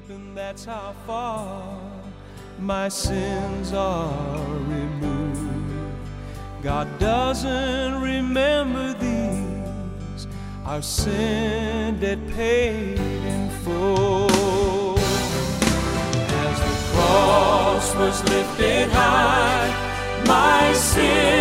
and that's how far my sins are removed. God doesn't remember these, our sin debt paid in full. As the cross was lifted high, my sin